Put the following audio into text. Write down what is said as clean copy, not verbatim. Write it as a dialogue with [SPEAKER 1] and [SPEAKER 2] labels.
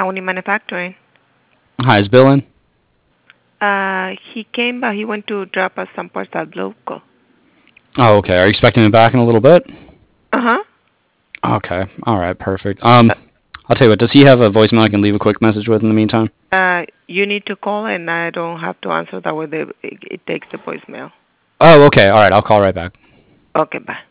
[SPEAKER 1] County Manufacturing.
[SPEAKER 2] Hi, is Bill in?
[SPEAKER 1] He came, but he went to drop us some parts at Loco.
[SPEAKER 2] Oh, okay. Are you expecting him back in a little bit?
[SPEAKER 1] Uh-huh.
[SPEAKER 2] Okay. All right. Perfect. I'll tell you what. Does he have a voicemail I can leave a quick message with in the meantime?
[SPEAKER 1] You need to call, and I don't have to answer. That way it takes the voicemail.
[SPEAKER 2] Oh, okay. All right. I'll call right back.
[SPEAKER 1] Okay, bye.